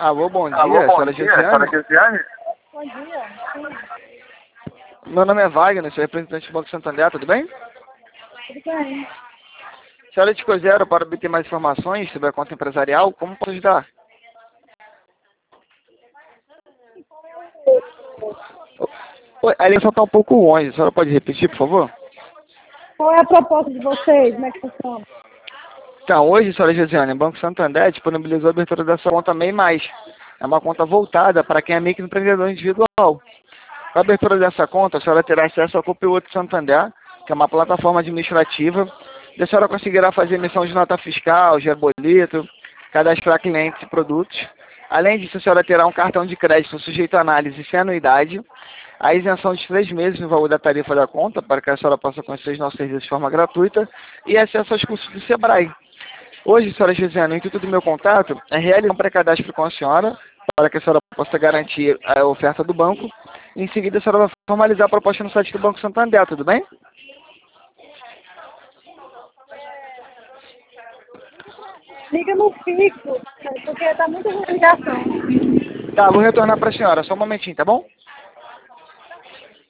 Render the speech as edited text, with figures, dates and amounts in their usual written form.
Alô, bom Alô, dia, bom senhora dia, senhora Gesiane. Gesiane? Bom dia. Sim, Meu nome é Wagner, sou representante do Banco Santander, tudo bem? tudo bem. Senhora de Cruzeiro, para obter mais informações sobre a conta empresarial, como posso ajudar? Oi, a linha só está um pouco longe, a senhora pode repetir, por favor? Qual é a proposta de vocês? Como é que funciona? Então, hoje, senhora Gesiane, o Banco Santander disponibilizou a abertura dessa conta MEI+. É uma conta voltada para quem é microempreendedor individual. Com a abertura dessa conta, a senhora terá acesso ao Conteúdo Santander, que é uma plataforma administrativa, onde a senhora conseguirá fazer emissão de nota fiscal, de boleto, cadastrar clientes e produtos. Além disso, a senhora terá um cartão de crédito sujeito a análise sem anuidade, a isenção de 3 meses no valor da tarifa da conta, para que a senhora possa conhecer os nossos serviços de forma gratuita, e acesso aos cursos do Sebrae. Hoje, senhora Gesiane, o intuito do meu contato é realizar um pré-cadastro com a senhora, para que a senhora possa garantir a oferta do banco. Em seguida, a senhora vai formalizar a proposta no site do Banco Santander, tudo bem? Liga no fixo, porque tá muito ruim a ligação. Tá, vou retornar para a senhora, só um momentinho, tá bom?